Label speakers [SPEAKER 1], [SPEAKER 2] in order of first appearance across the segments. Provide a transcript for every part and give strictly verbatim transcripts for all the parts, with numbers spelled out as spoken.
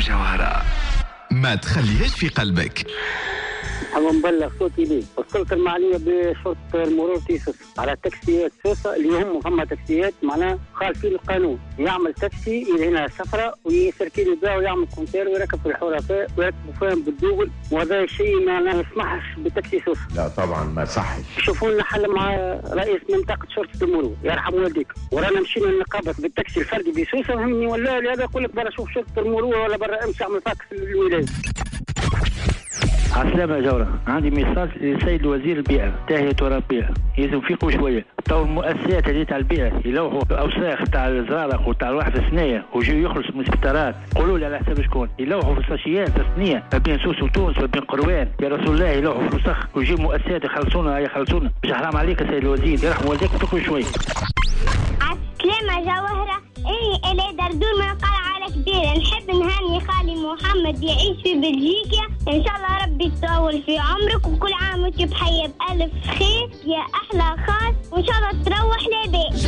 [SPEAKER 1] جوهرة ما تخليهاش في قلبك.
[SPEAKER 2] أبغى نبلغ صوتي ليه. وصلت المعنية بشرطة المرور تيسوس على تاكسيات سوسة اللي هم هم تاكسيات معناها خالفين القانون. يعمل تاكسي إذا هنا سفرة ويسركين يبيع ويعمل كونتير ويركب في الحرفاء ويركبوا فيهم بالدوبل، وهذا الشيء ما نسمحش بتاكسي سوسة.
[SPEAKER 3] لا طبعا ما صحش.
[SPEAKER 2] شوفوا لنا حل مع رئيس منطقة شرطة المرور يرحم والديك، ورانا مشينا نقابة بالتاكسي الفردي بسوسة وهمني ولا هذا يقول لك برا شوف شرطة المرور ولا برا امشي اعمل فاكس للولاية.
[SPEAKER 4] عسلامة يا جورة، عندي ميساج للسيد وزير البيئة تاهية وربيع، لازم يفيقوا شوية. تو المؤسسات اللي تاع البيئة يلوحوا الأوساخ تاع الزرارق وتاع الواحد الثنية ويجيو يخلصوا من السبتارات، قولوا لي على حساب شكون؟ يلوحوا في الساشيات الثنية ما بين سوس وتونس ما بين قروان، يا رسول الله يلوحوا في الوسخ ويجيو مؤسسات يخلصونا يخلصونا، مش حرام عليك يا سيد الوزير، يرحم والديك فيقوا شوية.
[SPEAKER 5] عسلامة جوهرة، إني إلي دردور من قلعة كبيرة، نحب نهني خالي محمد يعيش في بلجيكا، إن شاء الله ربي يطول في عمرك وكل عام وانت بحية بألف خير يا أحلى خاص، وإن شاء الله تروح لبيت.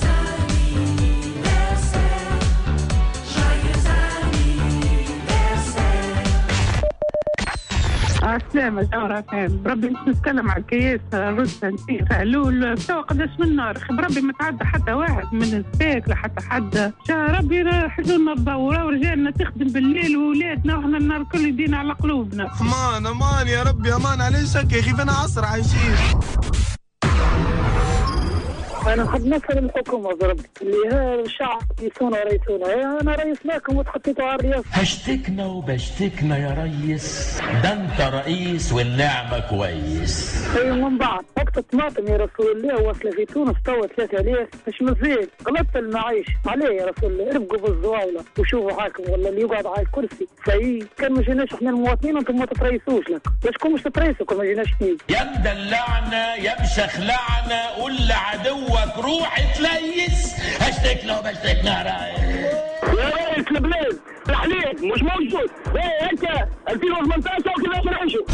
[SPEAKER 6] عسلامة جورة فهم بربي مش نتكلم على الكياس رز نسيت علول تو قداش من النار بربي ما تعدى حتى واحد من السباك لحتى حد شا ربي حلونا الدورة ورجعنا تخدم بالليل وولادنا وحنا النار كل يدينا على قلوبنا.
[SPEAKER 7] امان امان يا ربي امان عليش هكا يا اخي فينا عصر عايشين.
[SPEAKER 2] أنا نحب نسأل الحكومة ضربت اللي ها الشعب يسونا ورئيسونا، أنا رئيس لكم وتحطيتوا على الرئاسة.
[SPEAKER 8] هشتكنا وبشتكنا يا ريس، ده أنت رئيس والنعمة كويس.
[SPEAKER 2] أي من بعد وقت الطماطم يا رسول الله واصلة في تونس توا ثلاثة آلاف مش مزيد، غلطت المعيش عليه يا رسول الله، اربقوا بالزواولة وشوفوا حاكم ولا اللي يقعد على الكرسي سي كان ما جيناش احنا المواطنين وانتم ما تتريسوش لك، ليشكم مش تتريسوا كل ما جيناش نيجي.
[SPEAKER 8] يا مدلعنا يا مشخلعنا قول لعدوك روح تليس، هشتكنا وبشتكنا يا ريس.
[SPEAKER 2] يا رئيس البلاد تحليل مش موجود، ايه انت ألفين وثمانية عشر وكذا بنعيشوا.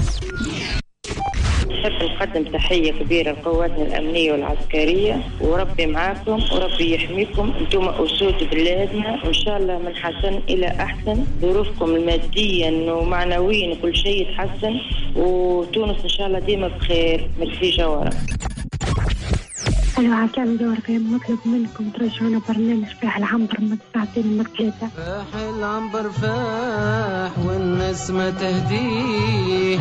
[SPEAKER 9] نحب نقدم تحية كبيرة لقواتنا الأمنية والعسكرية، وربي معاكم وربي يحميكم، انتم أسود بلادنا، وإن شاء الله من حسن إلى أحسن، ظروفكم الماديا ومعنويا كل شيء يتحسن، وتونس إن شاء الله ديما بخير. ميرسي جوهرة.
[SPEAKER 10] أيوة عسلامة جوهرة فهم، نطلب منكم ترجعونا برنامج فاح العنبر من ساعتين من ثلاثة.
[SPEAKER 11] فاح العنبر فاح والناس ما تهديه،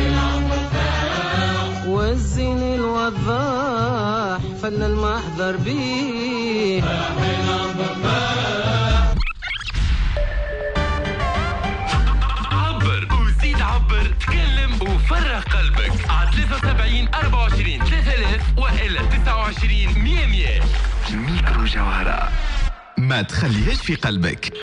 [SPEAKER 11] والزين الوضاح فل المحضر بيه.
[SPEAKER 1] عبر وزيد عبر، تكلم وفرغ قلبك على ثلاثة وسبعين أربعة وعشرين ثلاثة آلاف وإلا تسعة وعشرين مية مية. ميكرو جوهرة ما تخليهاش في قلبك.